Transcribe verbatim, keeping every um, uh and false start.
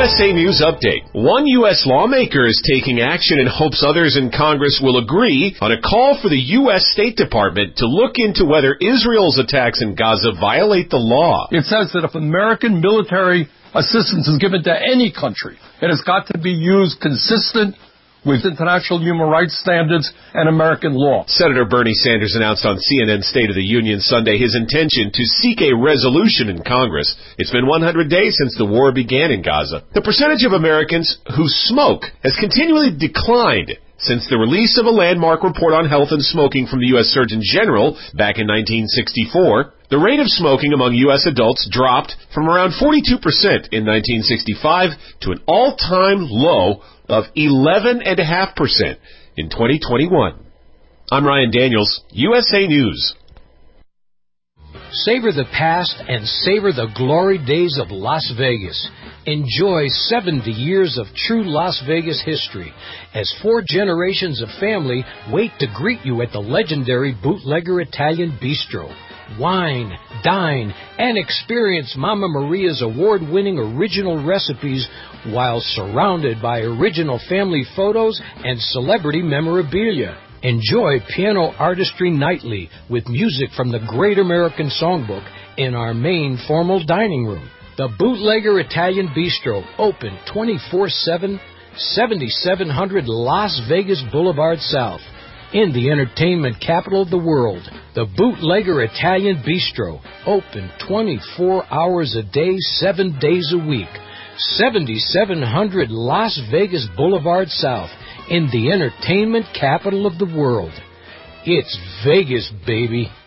S A News Update. One U S lawmaker is taking action and hopes others in Congress will agree on a call for the U S State Department to look into whether Israel's attacks in Gaza violate the law. It says that if American military assistance is given to any country, it has got to be used consistent with international human rights standards and American law. Senator Bernie Sanders announced on C N N State of the Union Sunday his intention to seek a resolution in Congress. It's been one hundred days since the war began in Gaza. The percentage of Americans who smoke has continually declined since the release of a landmark report on health and smoking from the U S Surgeon General back in nineteen sixty-four. The rate of smoking among U S adults dropped from around forty-two percent in nineteen sixty-five to an all-time low of eleven point five percent in twenty twenty-one. I'm Ryan Daniels, U S A News. Savor the past and savor the glory days of Las Vegas. Enjoy seventy years of true Las Vegas history as four generations of family wait to greet you at the legendary Bootlegger Italian Bistro. Wine, dine, and experience Mama Maria's award-winning original recipes while surrounded by original family photos and celebrity memorabilia. Enjoy piano artistry nightly with music from the Great American Songbook in our main formal dining room. The Bootlegger Italian Bistro, open twenty-four seven, seventy-seven hundred Las Vegas Boulevard South. In the entertainment capital of the world, the Bootlegger Italian Bistro, open twenty-four hours a day, seven days a week. seventy-seven hundred Las Vegas Boulevard South, in the entertainment capital of the world. It's Vegas, baby.